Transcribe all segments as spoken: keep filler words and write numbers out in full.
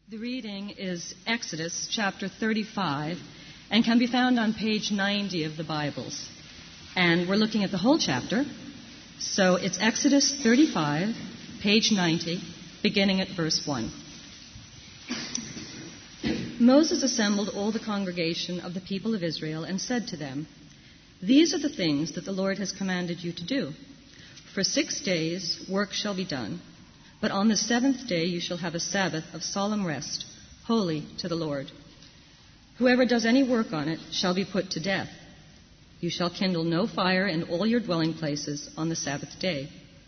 The reading is Exodus chapter thirty-five and can be found on page ninety of the Bibles. And we're looking at the whole chapter. So it's Exodus thirty-five, page ninety, beginning at verse one. Moses assembled all the congregation of the people of Israel and said to them, "These are the things that the Lord has commanded you to do. For six days work shall be done, but on the seventh day you shall have a Sabbath of solemn rest, holy to the Lord. Whoever does any work on it shall be put to death. You shall kindle no fire in all your dwelling places on the Sabbath day."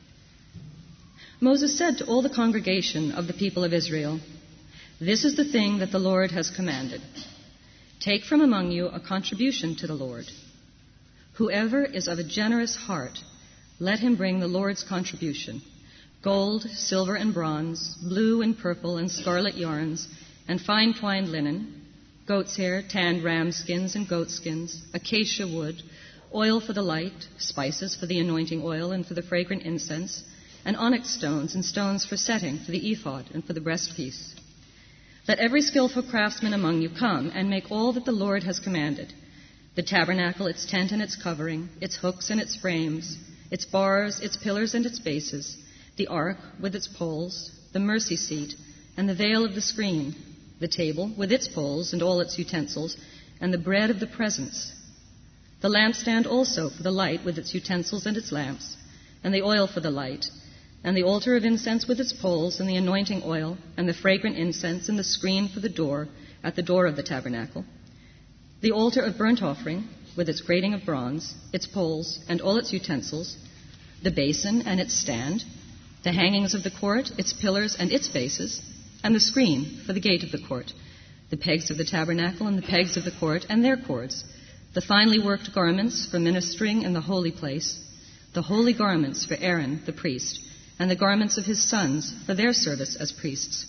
Moses said to all the congregation of the people of Israel, "This is the thing that the Lord has commanded. Take from among you a contribution to the Lord. Whoever is of a generous heart, let him bring the Lord's contribution: gold, silver, and bronze, blue and purple and scarlet yarns, and fine twined linen, goat's hair, tanned ram skins and goat skins, acacia wood, oil for the light, spices for the anointing oil and for the fragrant incense, and onyx stones and stones for setting, for the ephod and for the breastpiece. Let every skillful craftsman among you come and make all that the Lord has commanded: the tabernacle, its tent and its covering, its hooks and its frames, its bars, its pillars and its bases, the ark with its poles, the mercy seat, and the veil of the screen, the table with its poles and all its utensils, and the bread of the presence, the lampstand also for the light with its utensils and its lamps, and the oil for the light, and the altar of incense with its poles, and the anointing oil, and the fragrant incense, and the screen for the door at the door of the tabernacle, the altar of burnt offering with its grating of bronze, its poles, and all its utensils, the basin and its stand, the hangings of the court, its pillars and its bases, and the screen for the gate of the court, the pegs of the tabernacle and the pegs of the court and their cords, the finely worked garments for ministering in the holy place, the holy garments for Aaron the priest, and the garments of his sons for their service as priests."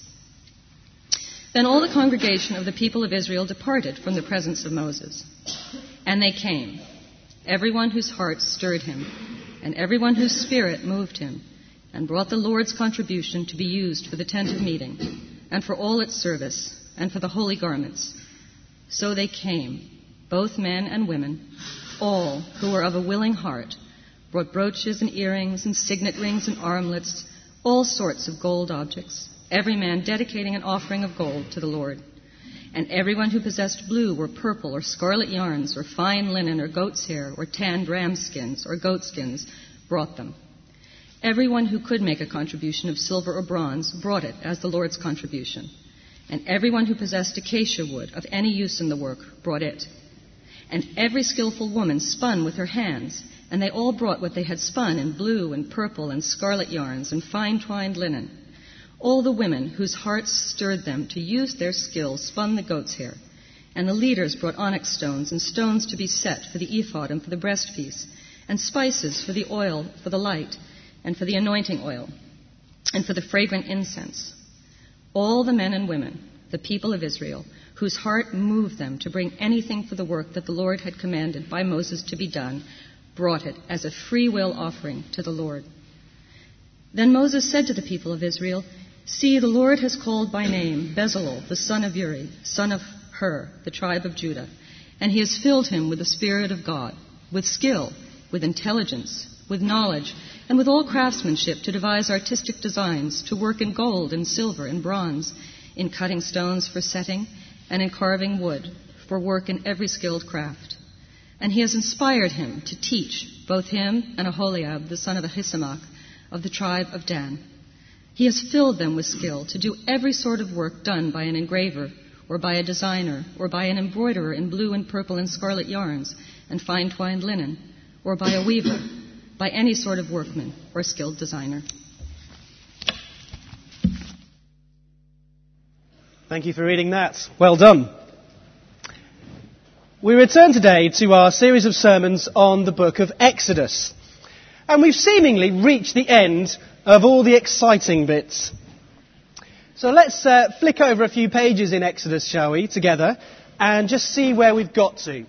Then all the congregation of the people of Israel departed from the presence of Moses. And they came, everyone whose heart stirred him, and everyone whose spirit moved him, and brought the Lord's contribution to be used for the tent of meeting, and for all its service, and for the holy garments. So they came, both men and women, all who were of a willing heart, brought brooches and earrings and signet rings and armlets, all sorts of gold objects, every man dedicating an offering of gold to the Lord. And everyone who possessed blue or purple or scarlet yarns or fine linen or goat's hair or tanned ram skins or goat skins brought them. Everyone who could make a contribution of silver or bronze brought it as the Lord's contribution. And everyone who possessed acacia wood of any use in the work brought it. And every skillful woman spun with her hands, and they all brought what they had spun in blue and purple and scarlet yarns and fine twined linen. All the women whose hearts stirred them to use their skill spun the goat's hair. And the leaders brought onyx stones and stones to be set for the ephod and for the breastpiece, and spices for the oil for the light, and for the anointing oil, and for the fragrant incense. All the men and women, the people of Israel, whose heart moved them to bring anything for the work that the Lord had commanded by Moses to be done, brought it as a free will offering to the Lord. Then Moses said to the people of Israel, "See, the Lord has called by name Bezalel, the son of Uri, son of Hur, the tribe of Judah, and he has filled him with the Spirit of God, with skill, with intelligence, with knowledge, and with all craftsmanship to devise artistic designs, to work in gold and silver and bronze, in cutting stones for setting, and in carving wood, for work in every skilled craft. And he has inspired him to teach, both him and Aholiab, the son of Ahisamach, of the tribe of Dan. He has filled them with skill to do every sort of work done by an engraver, or by a designer, or by an embroiderer in blue and purple and scarlet yarns, and fine twined linen, or by a weaver, by any sort of workman or skilled designer." Thank you for reading that. Well done. We return today to our series of sermons on the book of Exodus. And we've seemingly reached the end of all the exciting bits. So let's uh, flick over a few pages in Exodus, shall we, together, and just see where we've got to.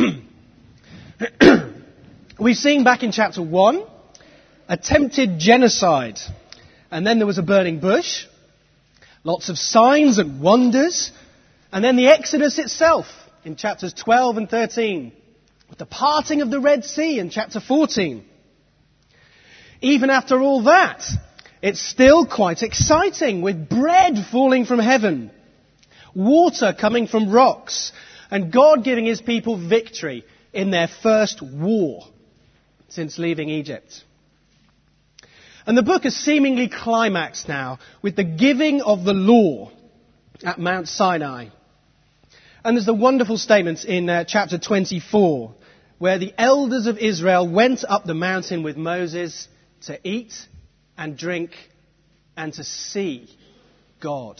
We've seen back in chapter one, attempted genocide. And then there was a burning bush. Lots of signs and wonders. And then the Exodus itself in chapters twelve and thirteen. With the parting of the Red Sea in chapter fourteen. Even after all that, it's still quite exciting with bread falling from heaven, water coming from rocks, and God giving his people victory in their first war since leaving Egypt. And the book has seemingly climaxed now with the giving of the law at Mount Sinai. And there's the wonderful statement in uh, chapter twenty-four, where the elders of Israel went up the mountain with Moses to eat and drink and to see God.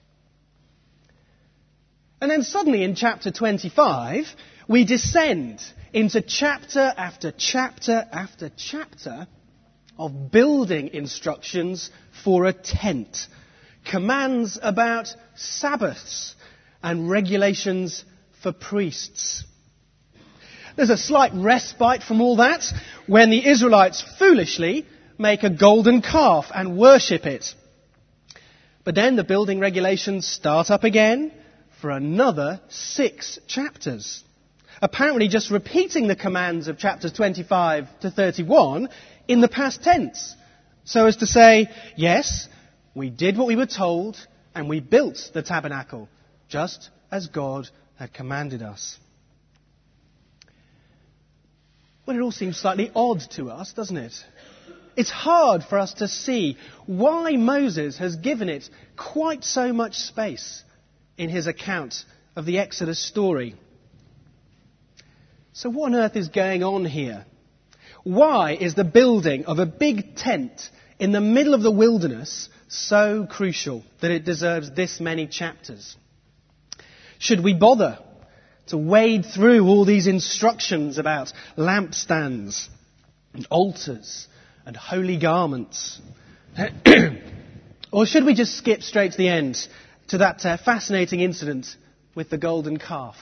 And then suddenly in chapter twenty-five, we descend into chapter after chapter after chapter of building instructions for a tent, commands about Sabbaths, and regulations for priests. There's a slight respite from all that when the Israelites foolishly make a golden calf and worship it. But then the building regulations start up again for another six chapters. Apparently just repeating the commands of chapters twenty-five to thirty-one in the past tense. So as to say, yes, we did what we were told and we built the tabernacle, just as God had commanded us. Well, it all seems slightly odd to us, doesn't it? It's hard for us to see why Moses has given it quite so much space in his account of the Exodus story. So what on earth is going on here? Why is the building of a big tent in the middle of the wilderness so crucial that it deserves this many chapters? Should we bother to wade through all these instructions about lampstands and altars and holy garments? Or should we just skip straight to the end, to that uh, fascinating incident with the golden calf?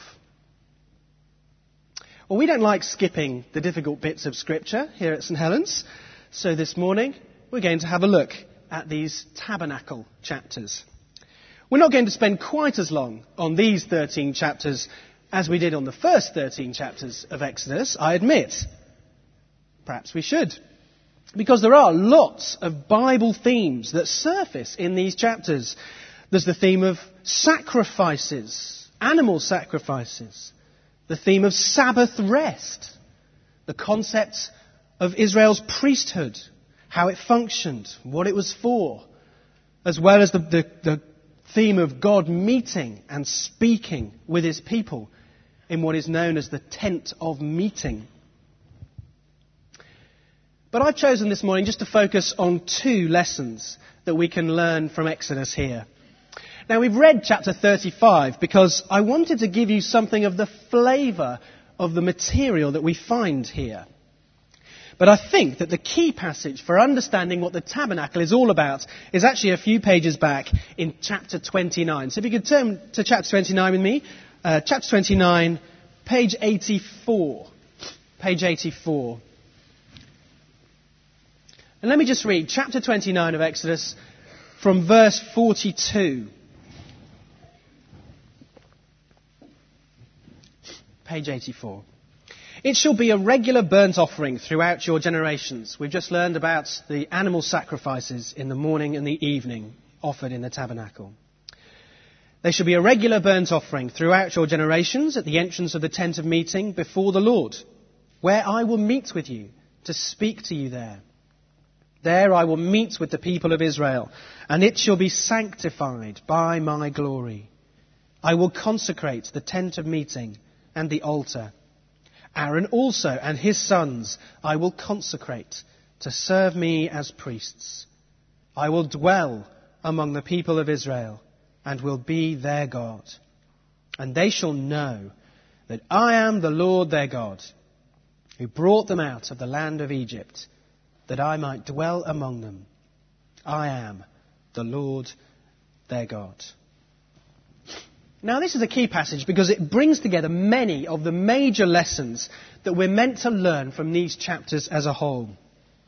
Well, we don't like skipping the difficult bits of Scripture here at St Helens, so this morning we're going to have a look at these tabernacle chapters. We're not going to spend quite as long on these thirteen chapters as we did on the first thirteen chapters of Exodus, I admit. Perhaps we should, because there are lots of Bible themes that surface in these chapters. There's the theme of sacrifices, animal sacrifices, the theme of Sabbath rest, the concept of Israel's priesthood, how it functioned, what it was for, as well as the, the, the theme of God meeting and speaking with his people in what is known as the tent of meeting. But I've chosen this morning just to focus on two lessons that we can learn from Exodus here. Now, we've read chapter thirty-five because I wanted to give you something of the flavour of the material that we find here. But I think that the key passage for understanding what the tabernacle is all about is actually a few pages back in chapter twenty-nine. So if you could turn to chapter twenty-nine with me. Uh, chapter twenty-nine, page eighty-four. Page eighty-four. And let me just read chapter twenty-nine of Exodus from verse forty-two. Page eighty-four. It shall be a regular burnt offering throughout your generations. We've just learned about the animal sacrifices in the morning and the evening offered in the tabernacle. They shall be a regular burnt offering throughout your generations at the entrance of the tent of meeting before the Lord, where I will meet with you to speak to you there. There I will meet with the people of Israel, and it shall be sanctified by my glory. I will consecrate the tent of meeting and the altar. Aaron also and his sons I will consecrate to serve me as priests. I will dwell among the people of Israel and will be their God. And they shall know that I am the Lord their God, who brought them out of the land of Egypt, that I might dwell among them. I am the Lord their God. Now, this is a key passage because it brings together many of the major lessons that we're meant to learn from these chapters as a whole.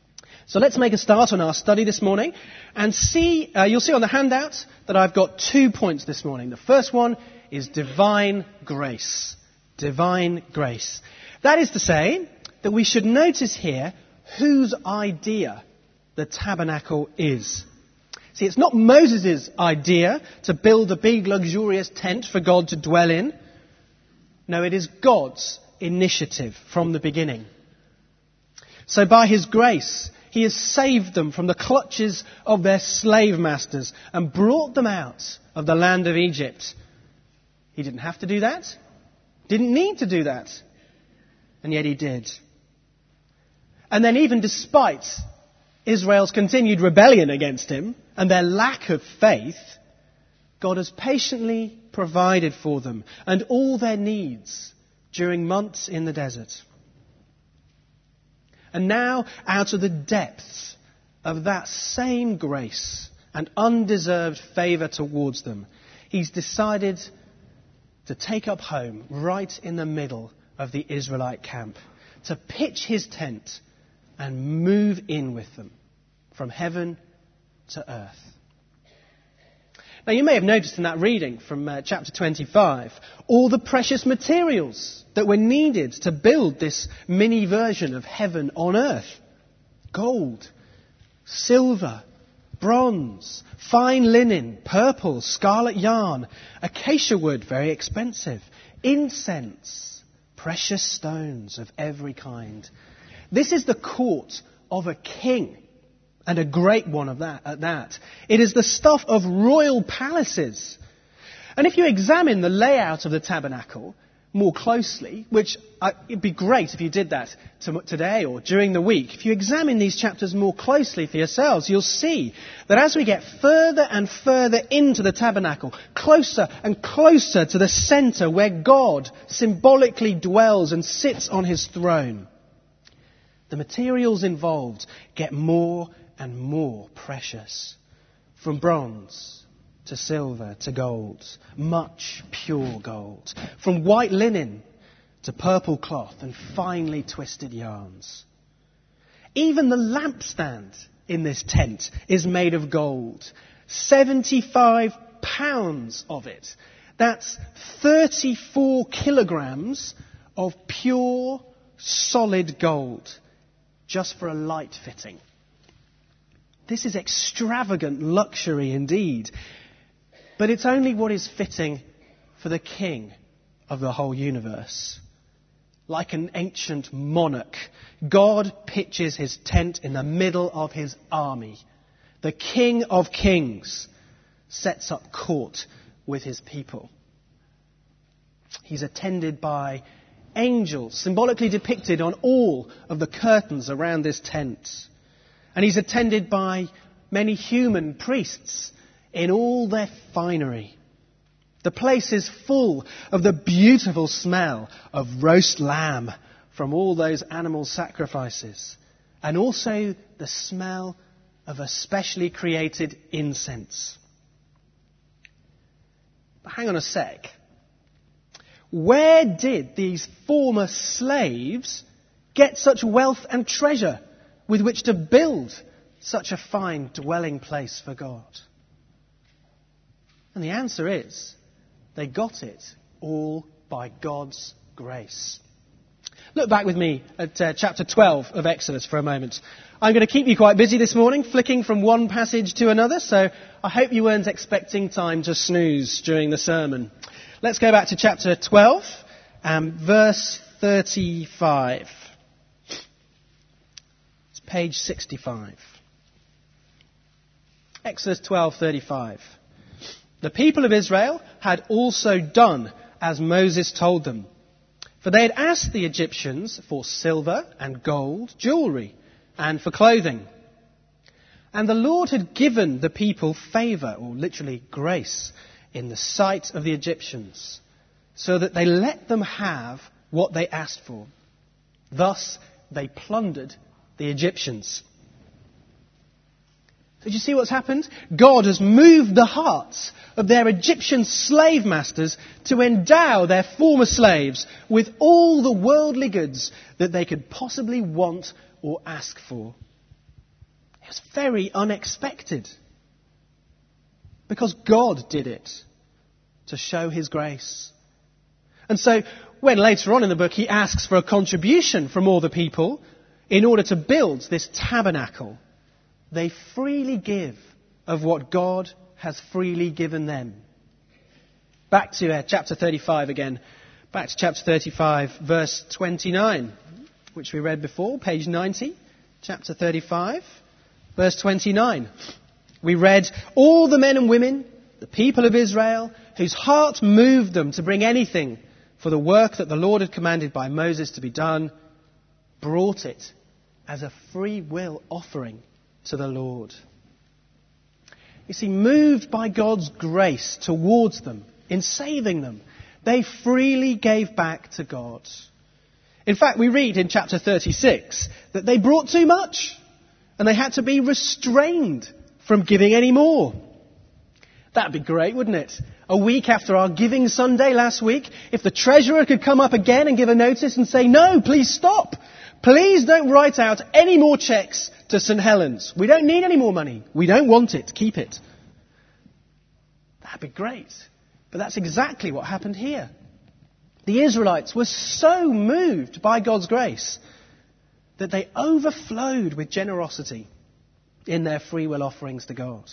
So let's make a start on our study this morning and see, uh, you'll see on the handout that I've got two points this morning. The first one is divine grace. Divine grace. That is to say that we should notice here whose idea the tabernacle is. See, it's not Moses' idea to build a big luxurious tent for God to dwell in. No, it is God's initiative from the beginning. So by his grace, he has saved them from the clutches of their slave masters and brought them out of the land of Egypt. He didn't have to do that. Didn't need to do that. And yet he did. And then even despite Israel's continued rebellion against him and their lack of faith, God has patiently provided for them and all their needs during months in the desert. And now, out of the depths of that same grace and undeserved favour towards them, he's decided to take up home right in the middle of the Israelite camp, to pitch his tent and move in with them from heaven to earth. Now, you may have noticed in that reading from uh, chapter twenty-five all the precious materials that were needed to build this mini version of heaven on earth. Gold, silver, bronze, fine linen, purple, scarlet yarn, acacia wood, very expensive, incense, precious stones of every kind. This is the court of a king. And a great one of that, at that. It is the stuff of royal palaces. And if you examine the layout of the tabernacle more closely, which uh, it'd be great if you did that to, today or during the week, if you examine these chapters more closely for yourselves, you'll see that as we get further and further into the tabernacle, closer and closer to the centre where God symbolically dwells and sits on his throne, the materials involved get more and more precious. From bronze to silver to gold, much pure gold. From white linen to purple cloth and finely twisted yarns. Even the lampstand in this tent is made of gold. seventy-five pounds of it. That's thirty-four kilograms of pure, solid gold, just for a light fitting. This is extravagant luxury indeed. But it's only what is fitting for the king of the whole universe. Like an ancient monarch, God pitches his tent in the middle of his army. The King of Kings sets up court with his people. He's attended by angels, symbolically depicted on all of the curtains around this tent. And he's attended by many human priests in all their finery. The place is full of the beautiful smell of roast lamb from all those animal sacrifices. And also the smell of a specially created incense. But hang on a sec. Where did these former slaves get such wealth and treasure with which to build such a fine dwelling place for God? And the answer is, they got it all by God's grace. Look back with me at uh, chapter twelve of Exodus for a moment. I'm going to keep you quite busy this morning, flicking from one passage to another, so I hope you weren't expecting time to snooze during the sermon. Let's go back to chapter twelve and verse thirty-five. Page sixty-five. Exodus twelve thirty-five. The people of Israel had also done as Moses told them. For they had asked the Egyptians for silver and gold, jewellery, and for clothing. And the Lord had given the people favour, or literally grace, in the sight of the Egyptians, so that they let them have what they asked for. Thus they plundered the Egyptians. Did you see what's happened? God has moved the hearts of their Egyptian slave masters to endow their former slaves with all the worldly goods that they could possibly want or ask for. It was very unexpected. Because God did it to show his grace. And so, when later on in the book he asks for a contribution from all the people in order to build this tabernacle, they freely give of what God has freely given them. Back to uh, chapter thirty-five again. Back to chapter thirty-five, verse twenty-nine, which we read before, page ninety. Chapter thirty-five, verse twenty-nine. We read, all the men and women, the people of Israel, whose heart moved them to bring anything for the work that the Lord had commanded by Moses to be done, brought it as a free will offering to the Lord. You see, moved by God's grace towards them, in saving them, they freely gave back to God. In fact, we read in chapter thirty-six that they brought too much and they had to be restrained from giving any more. That'd be great, wouldn't it? A week after our Giving Sunday last week, if the treasurer could come up again and give a notice and say, no, please stop. Please don't write out any more cheques to St Helens. We don't need any more money. We don't want it. Keep it. That'd be great. But that's exactly what happened here. The Israelites were so moved by God's grace that they overflowed with generosity in their free will offerings to God.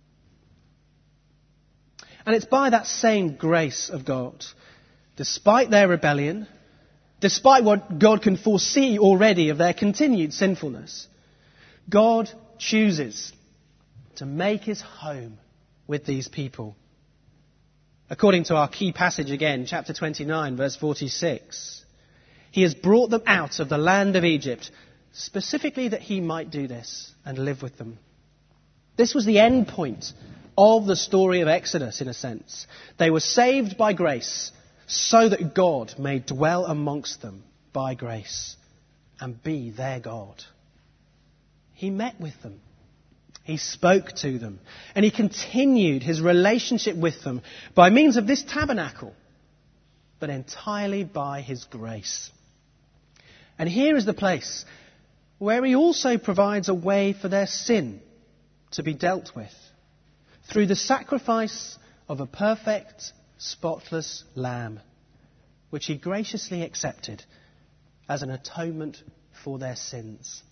And it's by that same grace of God, despite their rebellion, despite what God can foresee already of their continued sinfulness, God chooses to make his home with these people. According to our key passage again, chapter twenty-nine, verse forty-six, he has brought them out of the land of Egypt, specifically that he might do this and live with them. This was the end point of the story of Exodus, in a sense. They were saved by grace so that God may dwell amongst them by grace and be their God. He met with them. He spoke to them. And he continued his relationship with them by means of this tabernacle, but entirely by his grace. And here is the place where he also provides a way for their sin to be dealt with through the sacrifice of a perfect, spotless lamb, which he graciously accepted as an atonement for their sins.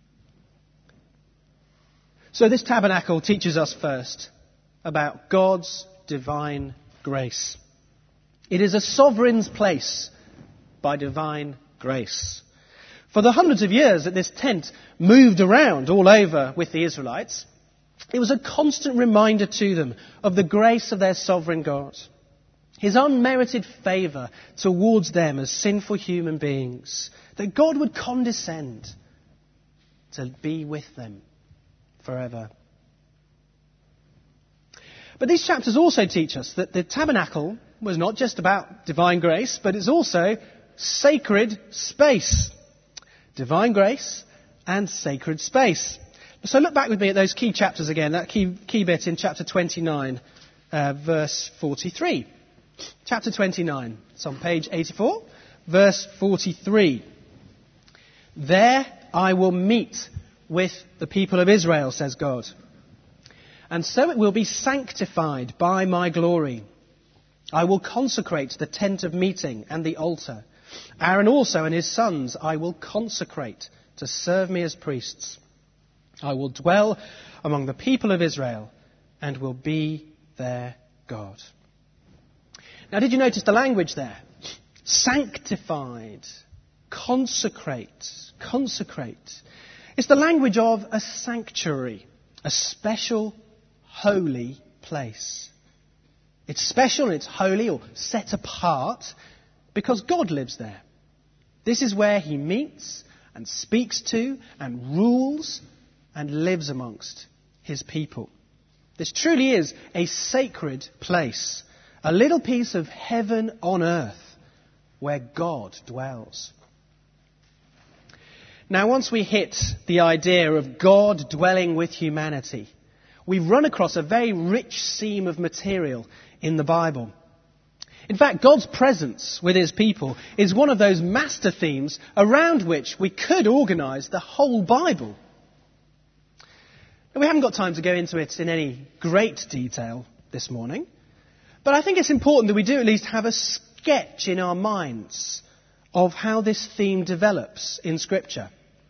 So this tabernacle teaches us first about God's divine grace. It is a sovereign's place by divine grace. For the hundreds of years that this tent moved around all over with the Israelites, it was a constant reminder to them of the grace of their sovereign God, his unmerited favour towards them as sinful human beings, that God would condescend to be with them forever. But these chapters also teach us that the tabernacle was not just about divine grace, but it's also sacred space. Divine grace and sacred space. So look back with me at those key chapters again, that key, key bit in chapter twenty-nine, uh, verse forty-three. Chapter twenty-nine, it's on page eighty-four, verse forty-three. There I will meet with the people of Israel, says God. And so it will be sanctified by my glory. I will consecrate the tent of meeting and the altar. Aaron also and his sons I will consecrate to serve me as priests. I will dwell among the people of Israel and will be their God. Now, did you notice the language there? Sanctified, consecrate, consecrate. It's the language of a sanctuary, a special, holy place. It's special and it's holy or set apart because God lives there. This is where he meets and speaks to and rules and lives amongst his people. This truly is a sacred place, a little piece of heaven on earth where God dwells. Now, once we hit the idea of God dwelling with humanity, we run across a very rich seam of material in the Bible. In fact, God's presence with his people is one of those master themes around which we could organise the whole Bible. And we haven't got time to go into it in any great detail this morning, but I think it's important that we do at least have a sketch in our minds of how this theme develops in Scripture.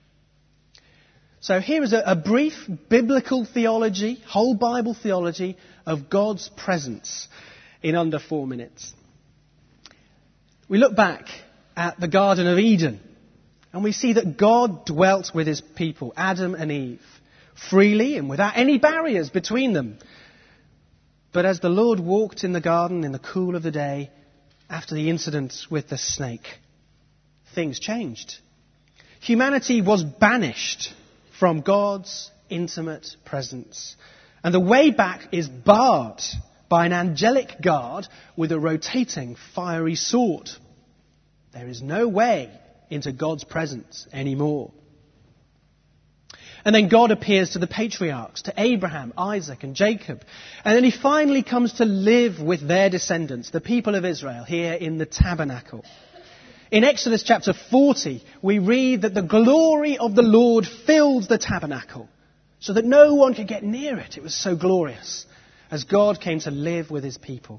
So here is a, a brief biblical theology, whole Bible theology of God's presence in under four minutes. We look back at the Garden of Eden and we see that God dwelt with his people, Adam and Eve, freely and without any barriers between them. But as the Lord walked in the garden in the cool of the day, after the incident with the snake, things changed. Humanity was banished from God's intimate presence. And the way back is barred by an angelic guard with a rotating fiery sword. There is no way into God's presence anymore. And then God appears to the patriarchs, to Abraham, Isaac and Jacob. And then he finally comes to live with their descendants, the people of Israel, here in the tabernacle. In Exodus chapter forty, we read that the glory of the Lord filled the tabernacle so that no one could get near it. It was so glorious as God came to live with his people.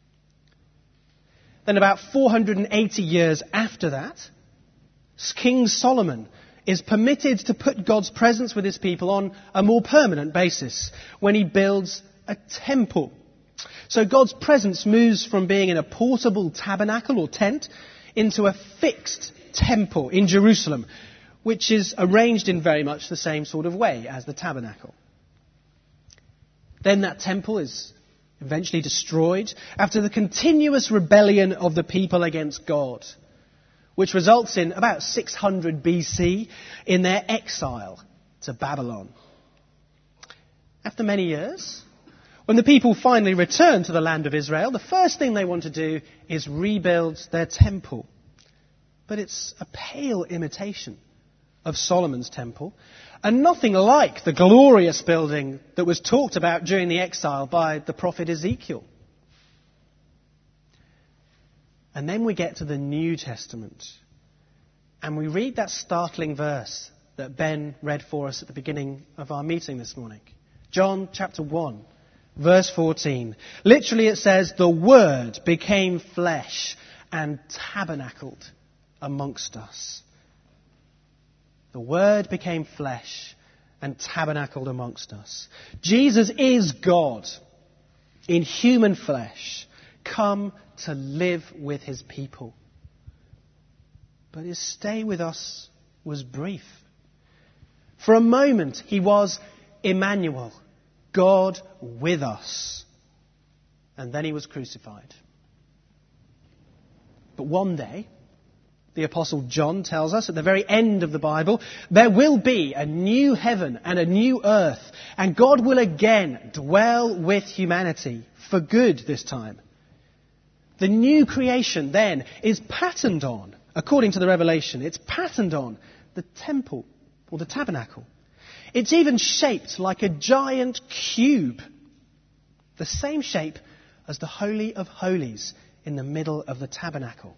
Then about four hundred eighty years after that, King Solomon is permitted to put God's presence with his people on a more permanent basis when he builds a temple. So God's presence moves from being in a portable tabernacle or tent into a fixed temple in Jerusalem, which is arranged in very much the same sort of way as the tabernacle. Then that temple is eventually destroyed after the continuous rebellion of the people against God, which results in about six hundred B C in their exile to Babylon. After many years, when the people finally return to the land of Israel, the first thing they want to do is rebuild their temple. But it's a pale imitation of Solomon's temple, and nothing like the glorious building that was talked about during the exile by the prophet Ezekiel. And then we get to the New Testament, and we read that startling verse that Ben read for us at the beginning of our meeting this morning. John chapter one, verse fourteen. Literally it says, "The Word became flesh and tabernacled amongst us." The Word became flesh and tabernacled amongst us. Jesus is God in human flesh, come to live with his people. But his stay with us was brief. For a moment, he was Emmanuel, God with us. And then he was crucified. But one day, the Apostle John tells us at the very end of the Bible, there will be a new heaven and a new earth, and God will again dwell with humanity, for good this time. The new creation then is patterned on, according to the Revelation, it's patterned on the temple or the tabernacle. It's even shaped like a giant cube, the same shape as the Holy of Holies in the middle of the tabernacle.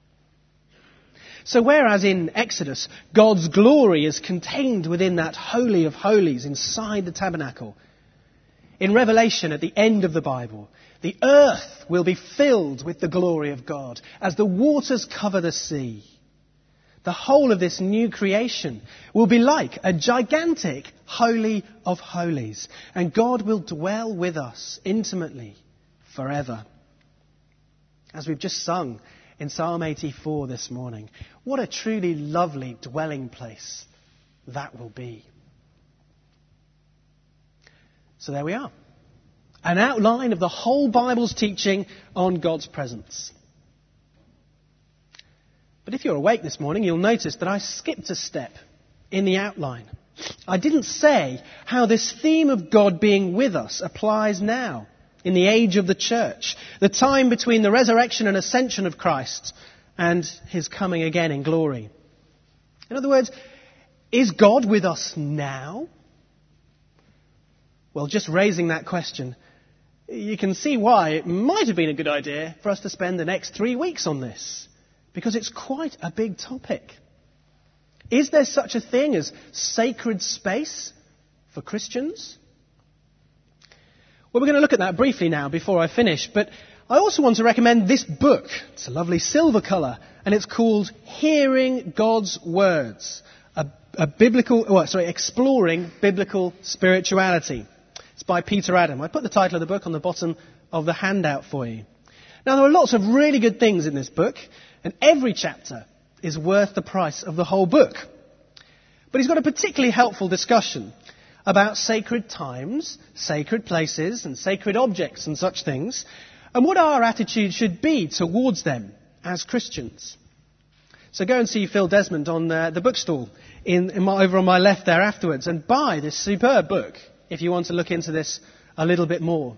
So whereas in Exodus, God's glory is contained within that Holy of Holies inside the tabernacle, in Revelation at the end of the Bible, the earth will be filled with the glory of God as the waters cover the sea. The whole of this new creation will be like a gigantic Holy of Holies, and God will dwell with us intimately forever. As we've just sung in Psalm eighty-four this morning, what a truly lovely dwelling place that will be. So there we are. An outline of the whole Bible's teaching on God's presence. But if you're awake this morning, you'll notice that I skipped a step in the outline. I didn't say how this theme of God being with us applies now, in the age of the church, the time between the resurrection and ascension of Christ and his coming again in glory. In other words, is God with us now? Well, just raising that question, you can see why it might have been a good idea for us to spend the next three weeks on this, because it's quite a big topic. Is there such a thing as sacred space for Christians? Well, we're going to look at that briefly now before I finish, but I also want to recommend this book. It's a lovely silver colour, and it's called Hearing God's Words, a, a biblical, well, sorry, Exploring Biblical Spirituality. It's by Peter Adam. I put the title of the book on the bottom of the handout for you. Now, there are lots of really good things in this book, and every chapter is worth the price of the whole book. But he's got a particularly helpful discussion about sacred times, sacred places, and sacred objects and such things, and what our attitude should be towards them as Christians. So go and see Phil Desmond on uh, the bookstall in, in my, over on my left there afterwards, and buy this superb book if you want to look into this a little bit more.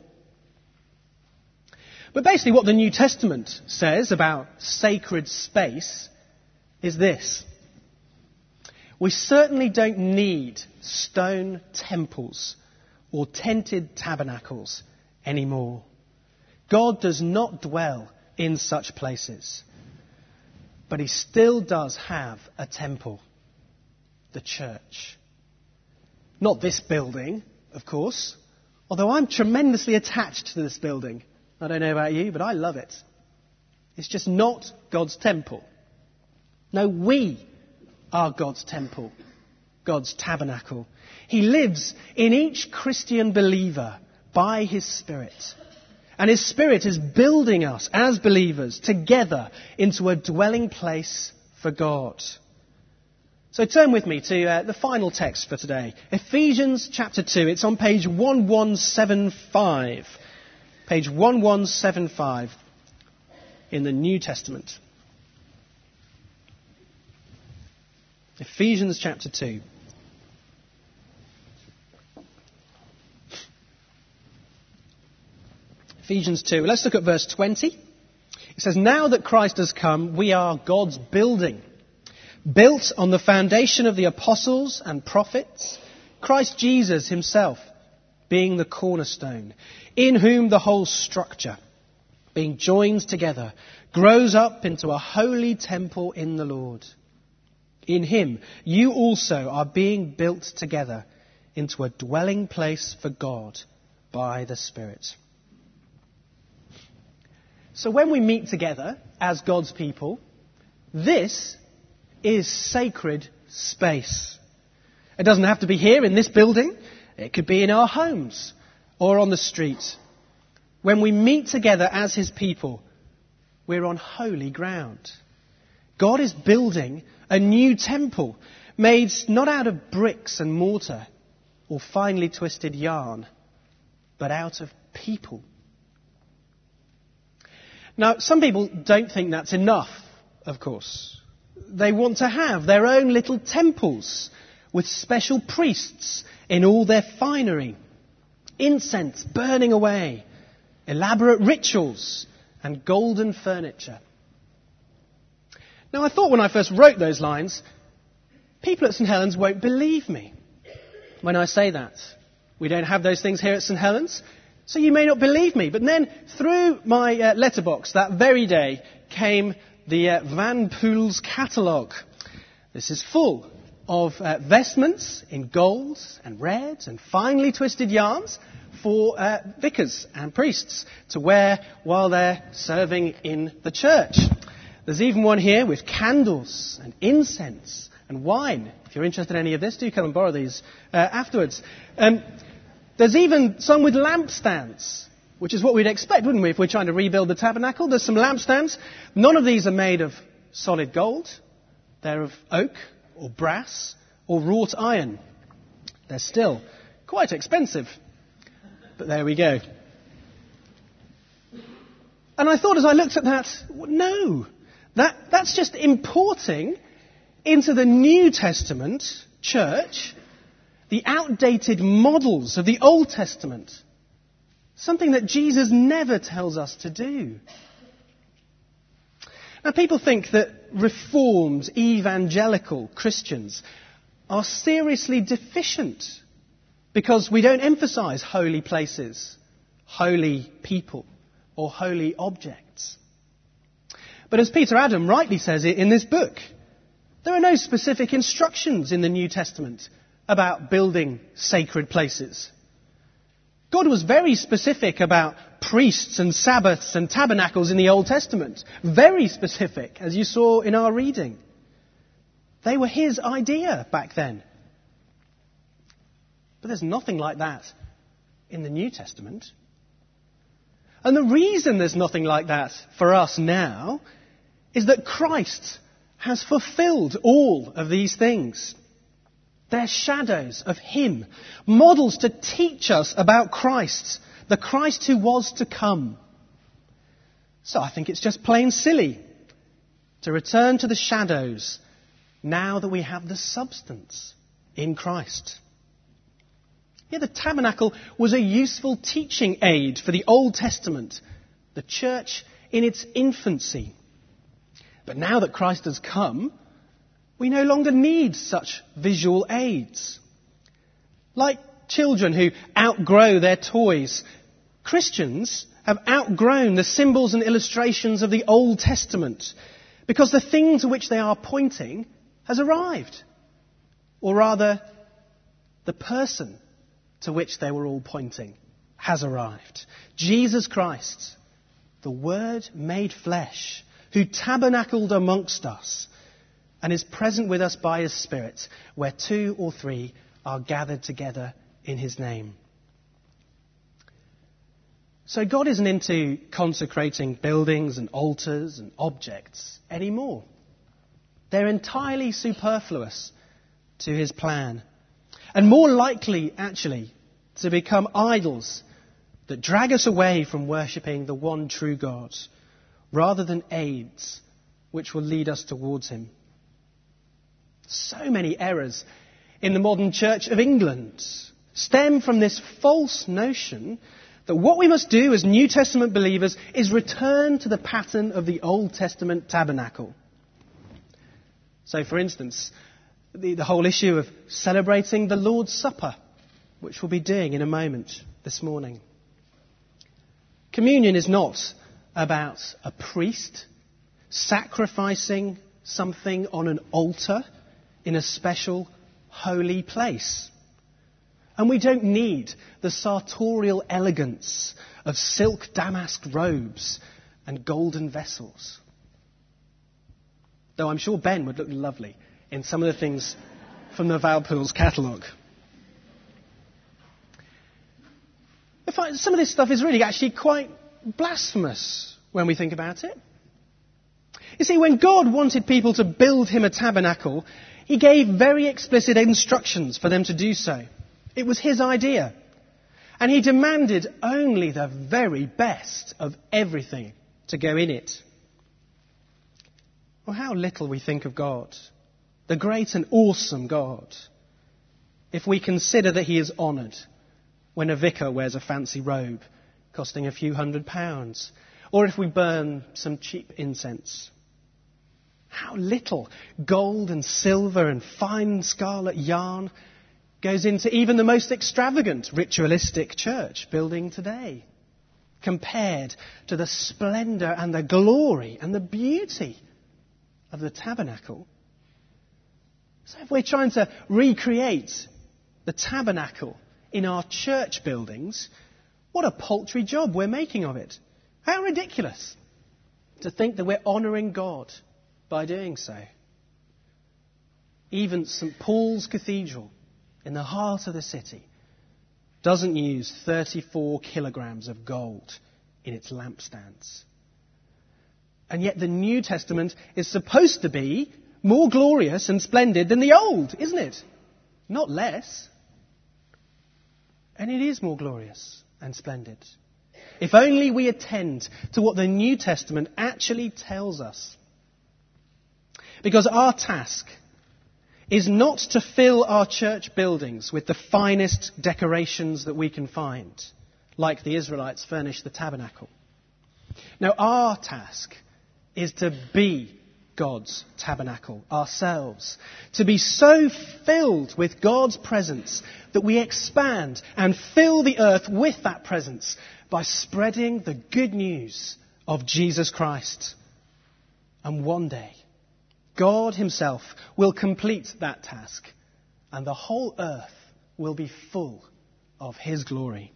But basically what the New Testament says about sacred space is this. We certainly don't need stone temples or tented tabernacles anymore. God does not dwell in such places. But he still does have a temple, the church. Not this building, of course, although I'm tremendously attached to this building. I don't know about you, but I love it. It's just not God's temple. No, we are God's temple, God's tabernacle. He lives in each Christian believer by his Spirit. And his Spirit is building us as believers together into a dwelling place for God. So turn with me to uh, the final text for today. Ephesians chapter two. It's on page eleven seventy-five. Page eleven seventy-five in the New Testament. Ephesians chapter two. Ephesians two. Let's look at verse twenty. It says, "Now that Christ has come, we are God's building, built on the foundation of the apostles and prophets, Christ Jesus himself being the cornerstone, in whom the whole structure, being joined together, grows up into a holy temple in the Lord. In him you also are being built together into a dwelling place for God by the Spirit." So when we meet together as God's people, this is sacred space. It doesn't have to be here in this building. It could be in our homes or on the street. When we meet together as his people, we're on holy ground. God is building a new temple made not out of bricks and mortar or finely twisted yarn, but out of people. Now, some people don't think that's enough, of course. They want to have their own little temples with special priests in all their finery, incense burning away, elaborate rituals, and golden furniture. Now, I thought when I first wrote those lines, people at St Helens won't believe me when I say that. We don't have those things here at St Helens, so you may not believe me. But then, through my uh, letterbox that very day, came the uh, Van Poel's catalogue. This is full of uh, vestments in gold and red and finely twisted yarns for uh, vicars and priests to wear while they're serving in the church. There's even one here with candles and incense and wine. If you're interested in any of this, do come and borrow these uh, afterwards. Um, there's even some with lampstands, which is what we'd expect, wouldn't we, if we're trying to rebuild the tabernacle. There's some lampstands. None of these are made of solid gold. They're of oak or brass or wrought iron. They're still quite expensive. But there we go. And I thought as I looked at that, no, that, that's just importing into the New Testament church the outdated models of the Old Testament. Something that Jesus never tells us to do. Now, people think that Reformed, evangelical Christians are seriously deficient because we don't emphasize holy places, holy people, or holy objects. But as Peter Adam rightly says in this book, there are no specific instructions in the New Testament about building sacred places. God was very specific about priests and Sabbaths and tabernacles in the Old Testament. Very specific, as you saw in our reading. They were his idea back then. But there's nothing like that in the New Testament. And the reason there's nothing like that for us now is that Christ has fulfilled all of these things. They're shadows of him, models to teach us about Christ, the Christ who was to come. So I think it's just plain silly to return to the shadows now that we have the substance in Christ. Yeah, the tabernacle was a useful teaching aid for the Old Testament, the church in its infancy. But now that Christ has come, we no longer need such visual aids. Like children who outgrow their toys, Christians have outgrown the symbols and illustrations of the Old Testament because the thing to which they are pointing has arrived. Or rather, the person to which they were all pointing has arrived. Jesus Christ, the Word made flesh, who tabernacled amongst us and is present with us by his Spirit, where two or three are gathered together in his name. So God isn't into consecrating buildings and altars and objects anymore. They're entirely superfluous to his plan, and more likely, actually, to become idols that drag us away from worshipping the one true God, rather than aids which will lead us towards him. So many errors in the modern Church of England stem from this false notion that what we must do as New Testament believers is return to the pattern of the Old Testament tabernacle. So, for instance, the, the whole issue of celebrating the Lord's Supper, which we'll be doing in a moment this morning. Communion is not about a priest sacrificing something on an altar in a special holy place. And we don't need the sartorial elegance of silk damask robes and golden vessels. Though I'm sure Ben would look lovely in some of the things from the Valpool's catalogue. Some of this stuff is really actually quite blasphemous when we think about it. You see, when God wanted people to build him a tabernacle, he gave very explicit instructions for them to do so. It was his idea. And he demanded only the very best of everything to go in it. Well, how little we think of God, the great and awesome God, if we consider that he is honoured when a vicar wears a fancy robe costing a few hundred pounds, or if we burn some cheap incense. How little gold and silver and fine scarlet yarn goes into even the most extravagant ritualistic church building today, compared to the splendour and the glory and the beauty of the tabernacle. So if we're trying to recreate the tabernacle in our church buildings, what a paltry job we're making of it. How ridiculous to think that we're honouring God by doing so. Even St Paul's Cathedral in the heart of the city doesn't use thirty-four kilograms of gold in its lampstands. And yet the New Testament is supposed to be more glorious and splendid than the Old, isn't it? Not less. And it is more glorious and splendid. If only we attend to what the New Testament actually tells us. Because our task is not to fill our church buildings with the finest decorations that we can find, like the Israelites furnished the tabernacle. No, our task is to be God's tabernacle ourselves, to be so filled with God's presence that we expand and fill the earth with that presence by spreading the good news of Jesus Christ. And one day, God himself will complete that task and the whole earth will be full of his glory.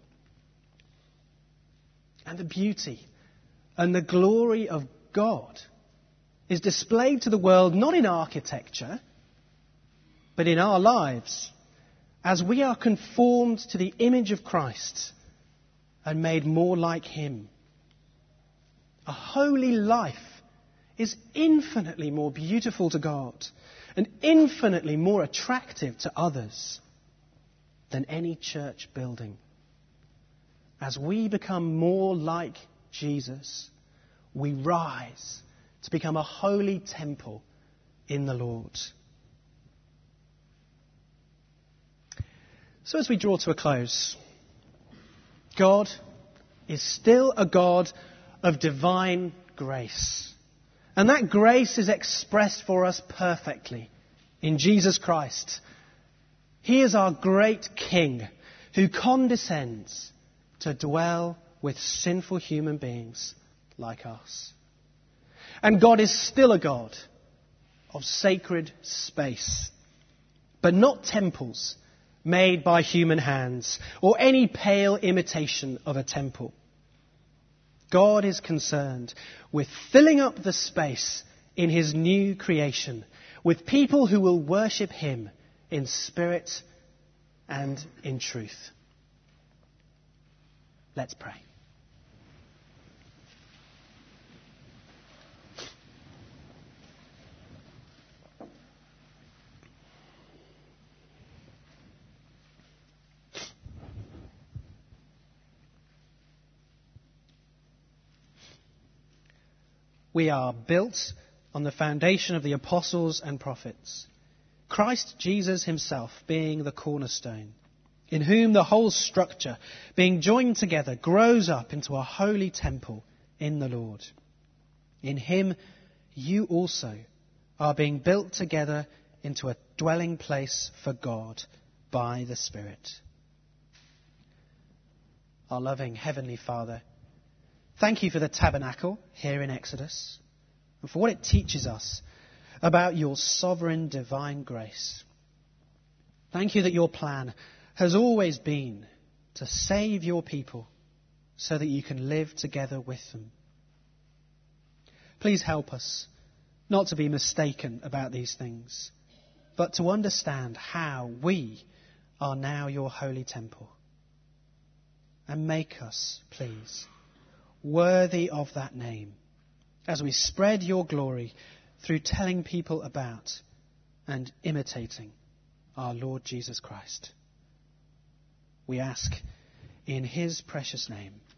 And the beauty and the glory of God is displayed to the world not in architecture, but in our lives, as we are conformed to the image of Christ and made more like him. A holy life is infinitely more beautiful to God and infinitely more attractive to others than any church building. As we become more like Jesus, we rise to become a holy temple in the Lord. So as we draw to a close, God is still a God of divine grace. And that grace is expressed for us perfectly in Jesus Christ. He is our great King who condescends to dwell with sinful human beings like us. And God is still a God of sacred space, but not temples made by human hands or any pale imitation of a temple. God is concerned with filling up the space in his new creation with people who will worship him in spirit and in truth. Let's pray. We are built on the foundation of the apostles and prophets, Christ Jesus himself being the cornerstone, in whom the whole structure, being joined together, grows up into a holy temple in the Lord. In him you also are being built together into a dwelling place for God by the Spirit. Our loving Heavenly Father, thank you for the tabernacle here in Exodus and for what it teaches us about your sovereign divine grace. Thank you that your plan has always been to save your people so that you can live together with them. Please help us not to be mistaken about these things, but to understand how we are now your holy temple. And make us, please, worthy of that name as we spread your glory through telling people about and imitating our Lord Jesus Christ. We ask in his precious name.